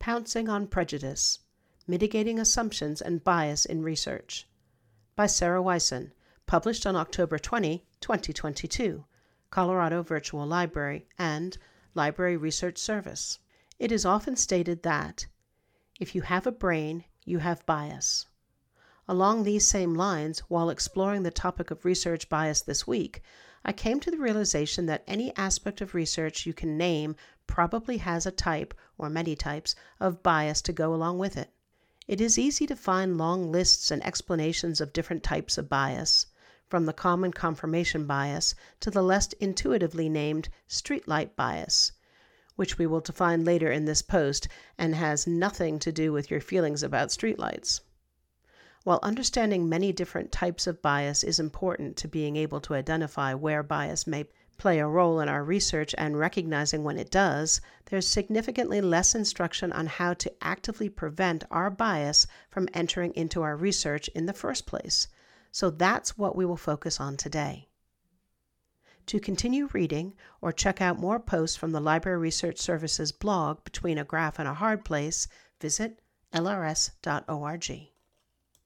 Pouncing on Prejudice, Mitigating Assumptions and Bias in Research by Sarah Wyson, published on October 20, 2022, Colorado Virtual Library and Library Research Service. It is often stated that, if you have a brain, you have bias. Along these same lines, while exploring the topic of research bias this week, I came to the realization that any aspect of research you can name probably has a type, or many types, of bias to go along with it. It is easy to find long lists and explanations of different types of bias, from the common confirmation bias to the less intuitively named streetlight bias, which we will define later in this post and has nothing to do with your feelings about streetlights. While understanding many different types of bias is important to being able to identify where bias may play a role in our research and recognizing when it does, there's significantly less instruction on how to actively prevent our bias from entering into our research in the first place. So that's what we will focus on today. To continue reading or check out more posts from the Library Research Services blog Between a Graph and a Hard Place, visit lrs.org.